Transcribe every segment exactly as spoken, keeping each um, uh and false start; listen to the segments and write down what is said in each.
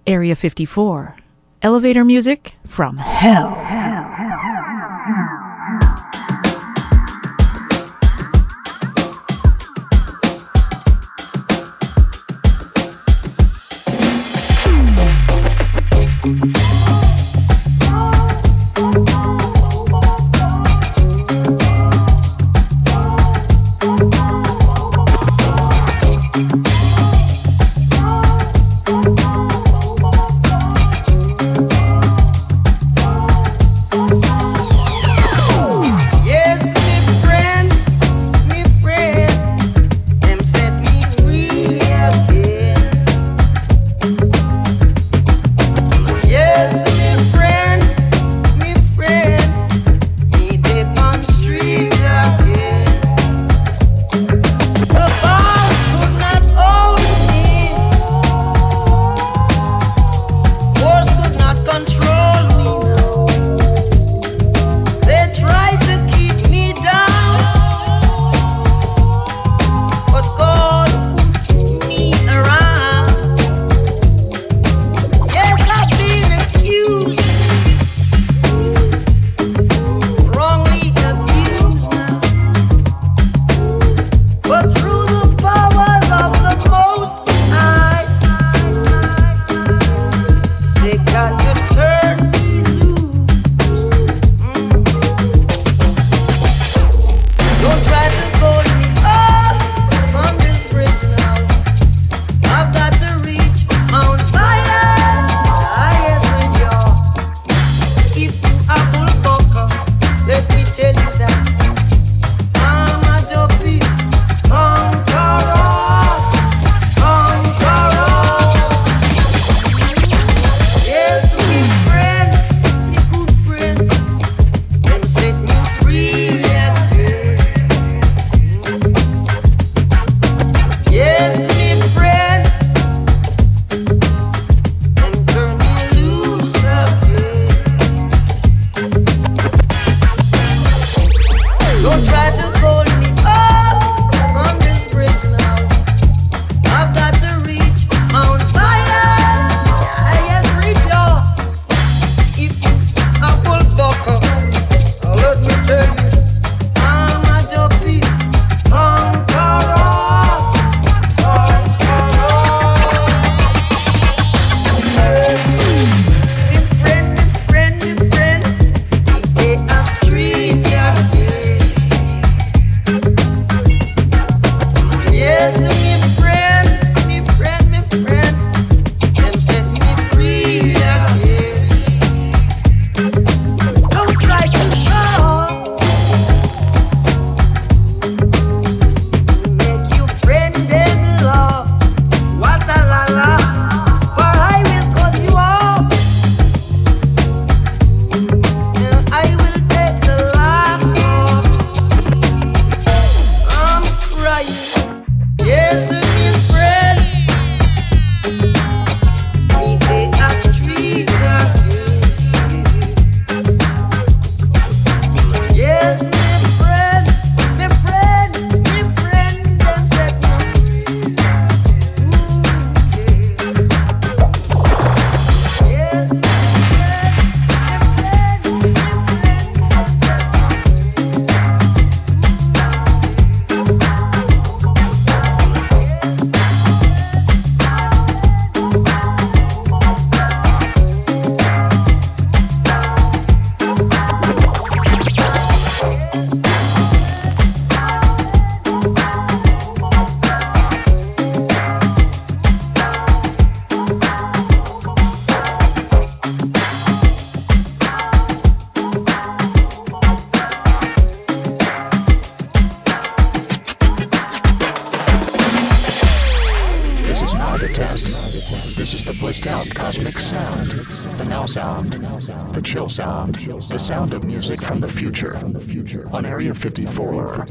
Area fifty-four. Elevator music from hell. hell. sound, the chill sound, the sound of music from the future on Area fifty-four.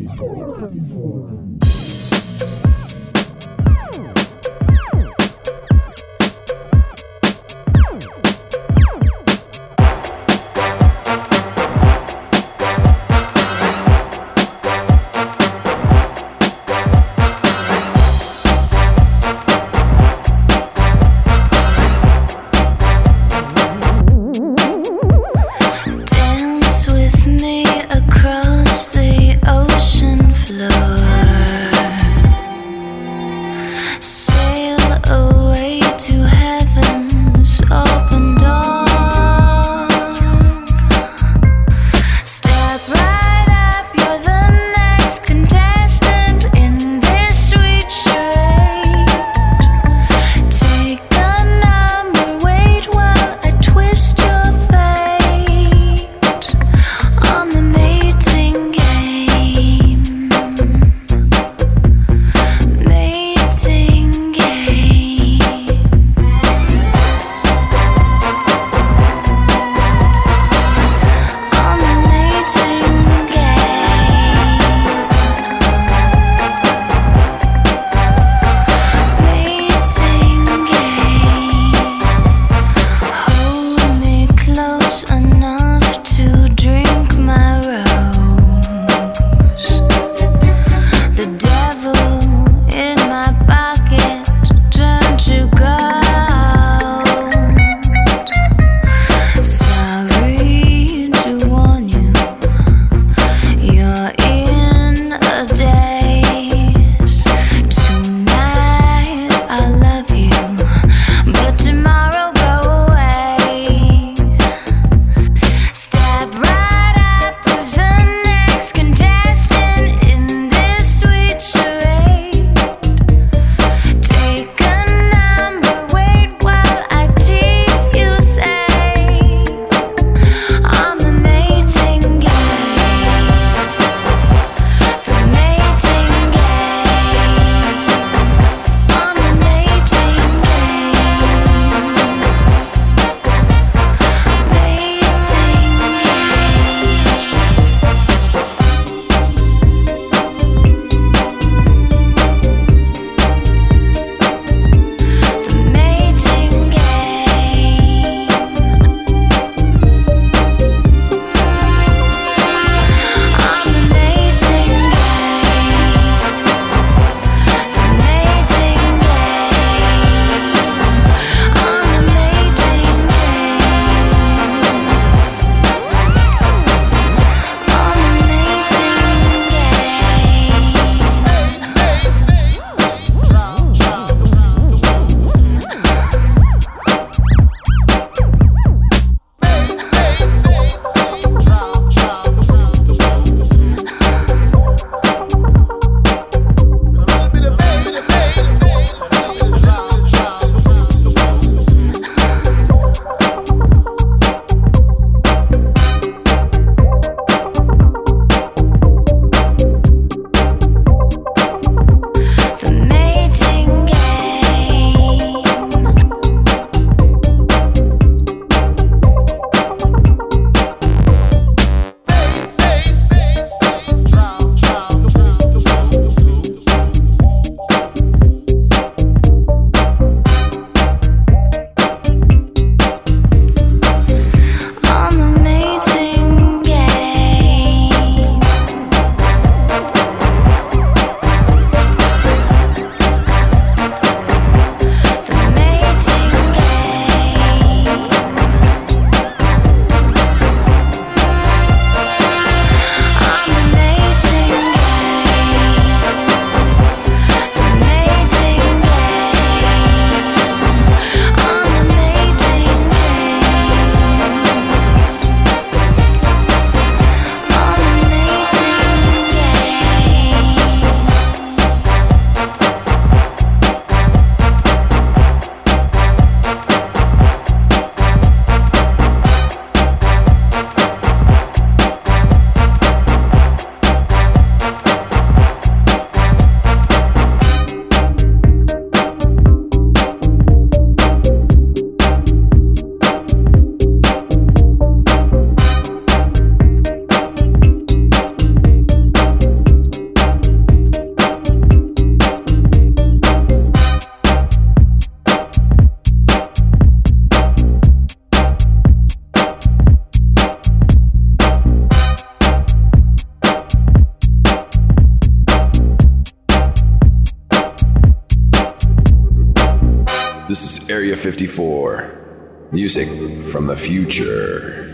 fifty-four. Music from the future.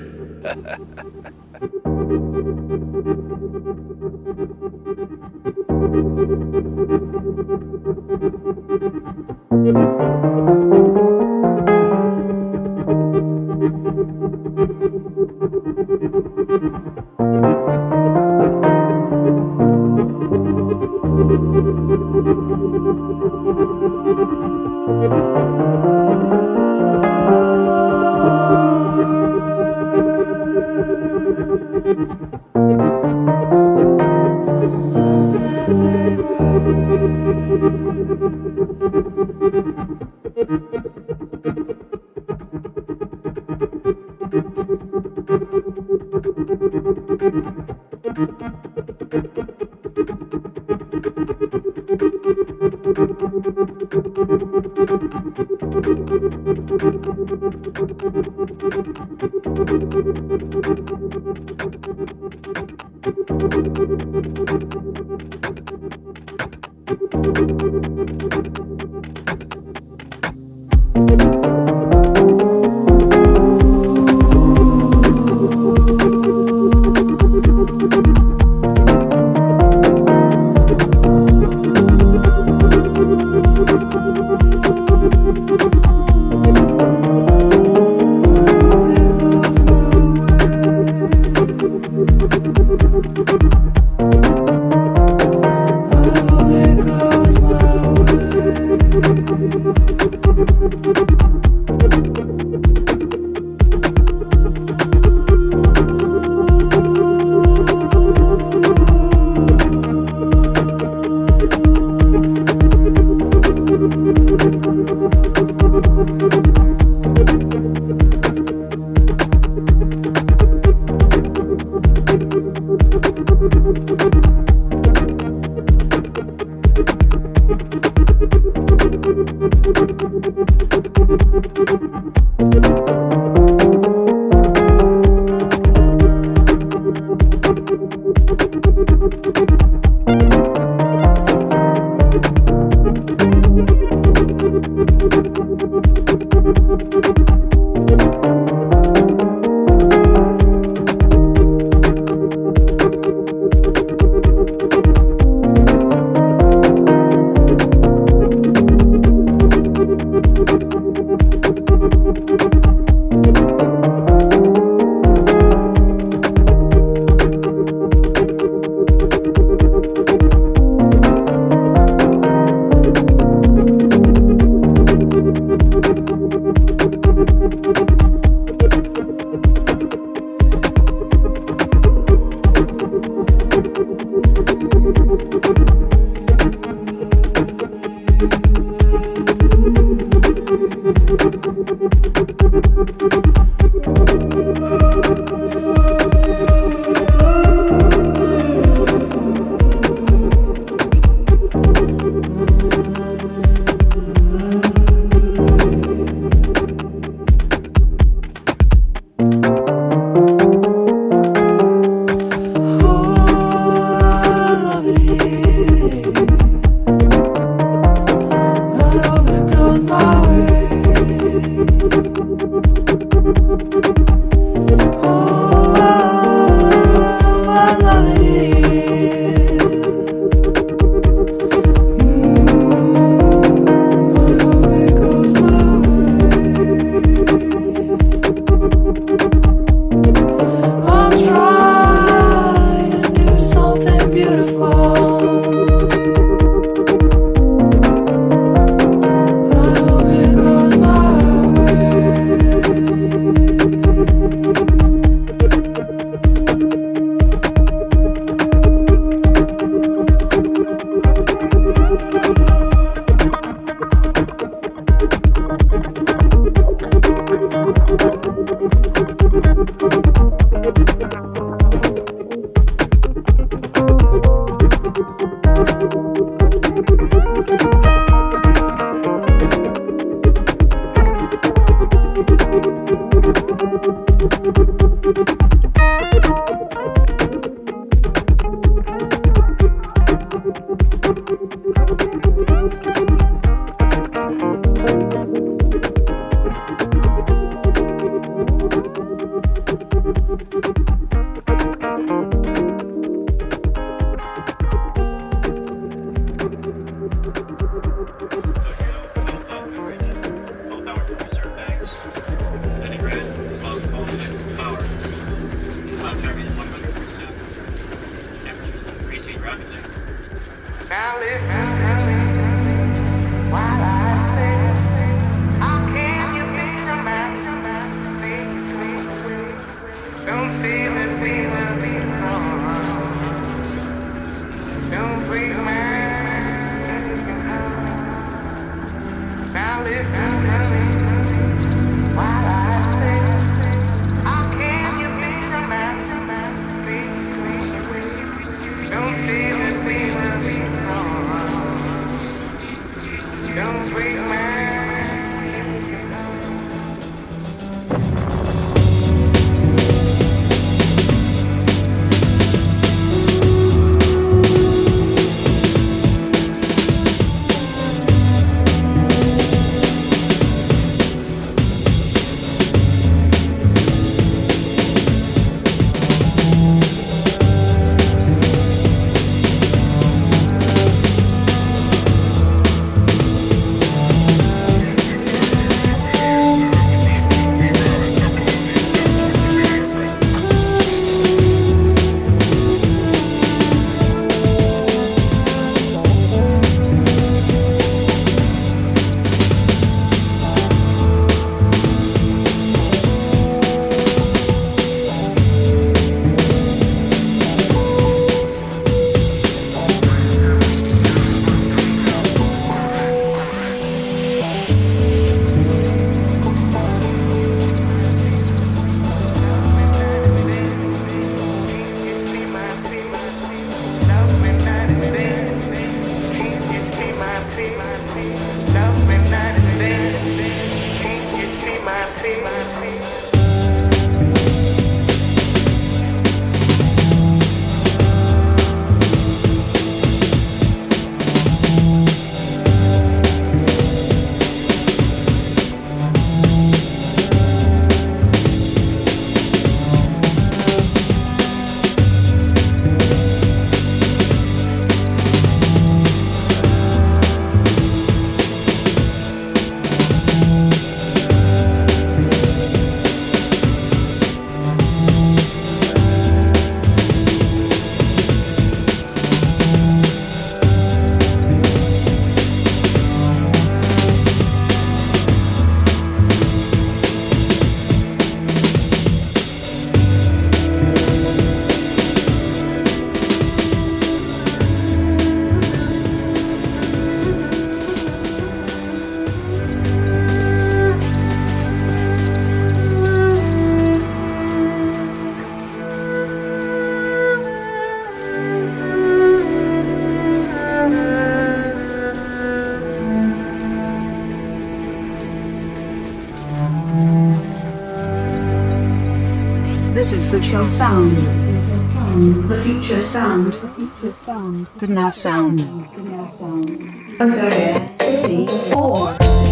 This is the chill sound. The future sound. The now sound. Of Area fifty-four.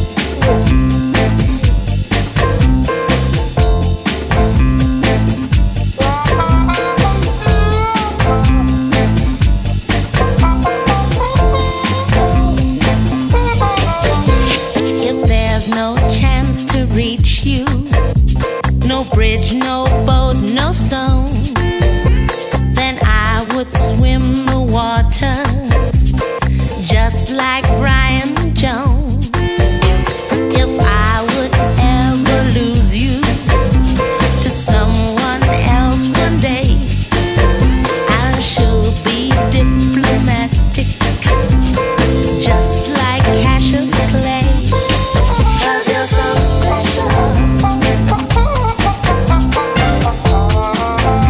If there's no chance to reach you, no bridge, no boat, no stones, then I would swim the waters just like Brian Jones. If I would ever lose you to someone else one day, I should be diplomatic, just like Cassius Clay. 'Cause you're so special.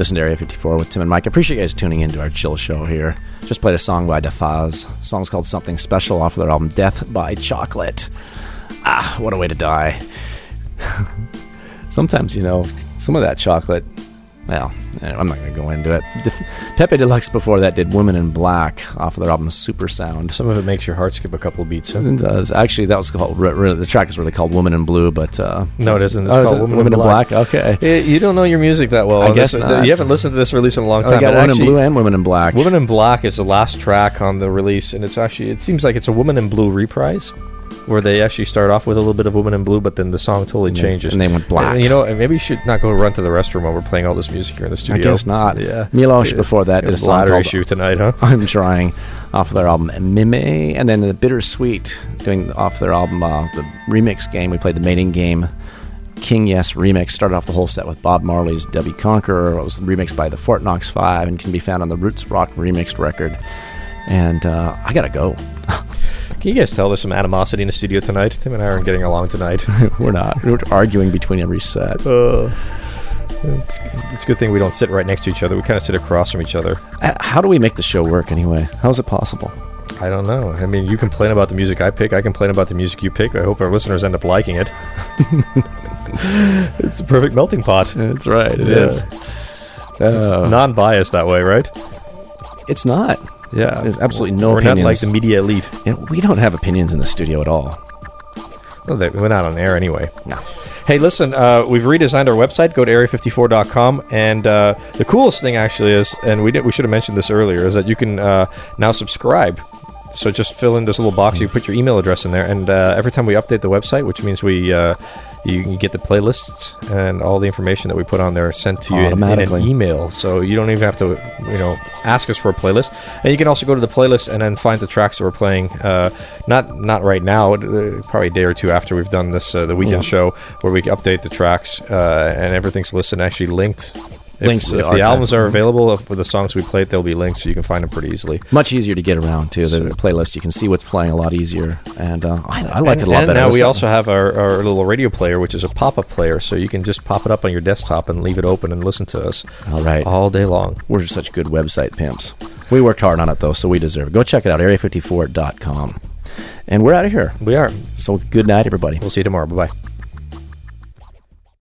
Listen to Area fifty-four with Tim and Mike. I appreciate you guys tuning into our chill show here. Just played a song by DeFaz. The song's called Something Special off of their album Death by Chocolate. Ah, what a way to die. Sometimes, you know, some of that chocolate, well, I'm not going to go into it. Def- Pepe Deluxe before that did Women in Black off of their album Super Sound. Some of it makes your heart skip a couple of beats. Huh? It does. Actually, that was called, re- re- the track is really called Woman in Blue, but... Uh, no, it isn't. It's oh, called it? Woman, Woman in Black. Black? Okay. It, you don't know your music that well. I guess this, not. You haven't listened to this release in a long Oh, time. got Woman in Blue and Woman in Black. Woman in Black is the last track on the release, and it's actually, it seems like it's a Woman in Blue reprise, where they actually start off with a little bit of Woman in Blue, but then the song totally and changes. And they went black. And, you know, and maybe you should not go run to the restroom while we're playing all this music here in the studio. I guess not. Yeah. Milosh before that did a song bladder called issue tonight, huh? I'm Trying off of their album Mime, and then the Bittersweet doing off their album uh, the remix game. We played the Mating Game King Yes remix. Started off the whole set with Bob Marley's Debbie Conqueror. It was remixed by the Fort Knox Five and can be found on the Roots Rock remixed record. And uh, I gotta go. Can you guys tell there's some animosity in the studio tonight? Tim and I aren't getting along tonight. We're not. We're arguing between every set. Uh, it's, it's a good thing we don't sit right next to each other. We kind of sit across from each other. Uh, How do we make the show work anyway? How is it possible? I don't know. I mean, you complain about the music I pick. I complain about the music you pick. I hope our listeners end up liking it. It's a perfect melting pot. That's right. It Yeah. is. It's Uh, non-biased that way, right? It's not. Yeah. There's absolutely no We're opinions. not like the media elite. You know, we don't have opinions in the studio at all. Well, they went out on air anyway. No. Hey, listen, uh, we've redesigned our website. Go to area fifty-four dot com. And uh, the coolest thing actually is, and we did, we should have mentioned this earlier, is that you can uh, now subscribe. So just fill in this little box. You put your email address in there. And uh, every time we update the website, which means we... Uh, You can get the playlists and all the information that we put on there sent to you in, in an email. So you don't even have to, you know, ask us for a playlist. And you can also go to the playlist and then find the tracks that we're playing. Uh, not not right now, uh, probably a day or two after we've done this, uh, the weekend Yeah. show, where we update the tracks uh, and everything's listed and actually linked. If, Links to if the the archive. albums are available for the songs we played, there'll be links so you can find them pretty easily. Much easier to get around, too. The playlist, you can see what's playing a lot easier. And uh, I, I like and, it a lot and better. now we Listen- also have our, our little radio player, which is a pop-up player, so you can just pop it up on your desktop and leave it open and listen to us All right. all day long. We're such good website pimps. We worked hard on it, though, so we deserve it. Go check it out, area fifty-four dot com. And we're out of here. We are. So good night, everybody. We'll see you tomorrow. Bye-bye.